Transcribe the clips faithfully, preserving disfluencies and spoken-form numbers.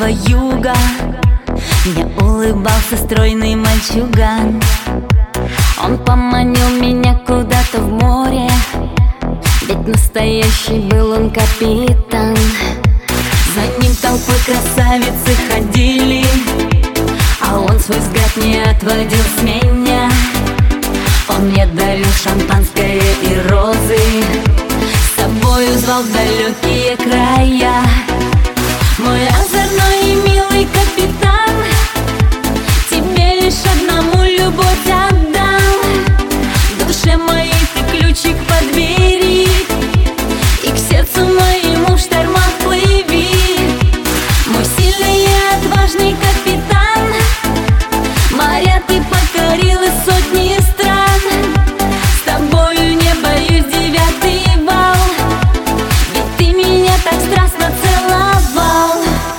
юга мне улыбался стройный мальчуган. Он поманил меня куда-то в море, ведь настоящий был он капитан. За ним толпой красавицы ходили, а он свой взгляд не отводил с меня. Он мне дарил шампанское и розы, с собою звал в далекие края. Мой озорной и милый капитан, тебе лишь одному любовь отдал. В душе моей ты ключик подбери, и к сердцу моему в штормах плыви. Мой сильный и отважный капитан, моря ты покорил и сотни стран. С тобою не боюсь девятый вал, ведь ты меня так страстно целовал.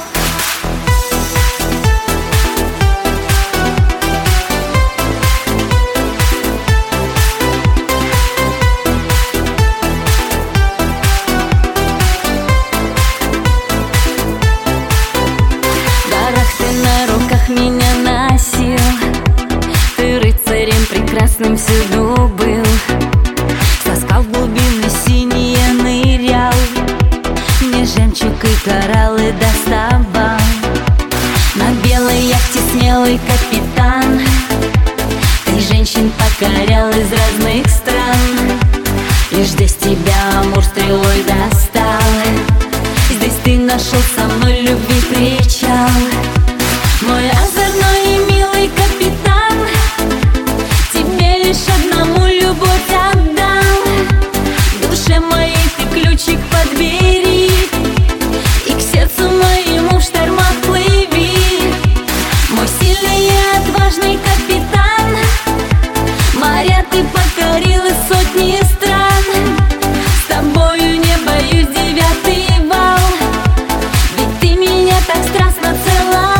Меня носил, ты рыцарем прекрасным всюду был. Со скал в глубины синие нырял, мне жемчуг и кораллы доставал. На белой яхте смелый капитан, ты женщин покорял из разных стран. И здесь тебя Амур стрелой достал, здесь ты нашел со мной любви причал. Мой озорной и милый капитан, тебе лишь одному любовь отдал. В душе моей ты ключик подбери, и к сердцу моему в штормах плыви. Мой сильный и отважный капитан, моря ты покорил и сотни стран. С тобою не боюсь девятый вал, ведь ты меня так страстно целовал.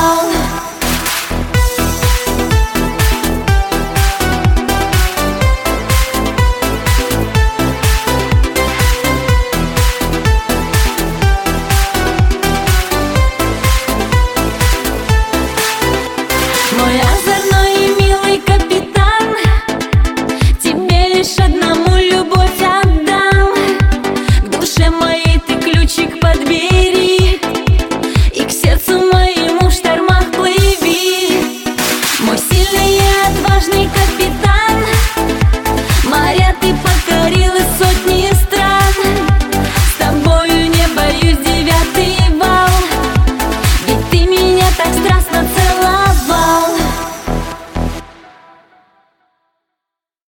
Мой озорной и милый капитан, тебе лишь одному любовь отдал. В душе моей